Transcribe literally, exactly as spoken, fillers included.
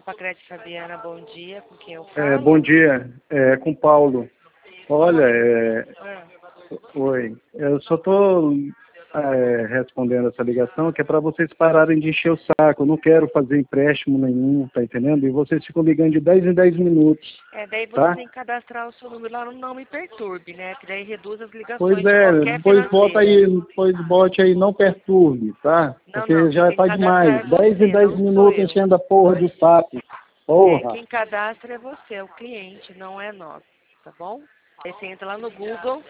Copacrete Fabiana, bom dia. Com quem eu É, falo? bom dia, é com Paulo. Olha, é, Ah, oi, eu só estou respondendo essa ligação que é para vocês pararem de encher o saco. Eu não quero fazer empréstimo nenhum, tá entendendo? E vocês ficam ligando de dez em dez minutos, é, daí você tá? tem que cadastrar o seu número lá no Não Me Perturbe, né? Que daí reduz as ligações Pois de é, qualquer pois bota financeira. aí, pois bote aí, não perturbe, tá? Não, não, Porque quem já tem que tá cadastrar demais. é dez em você, dez não sou minutos eu. enchendo a porra do saco. É, Porra. quem cadastra é você, é o cliente, não é nós, tá bom? Aí você entra lá no Google,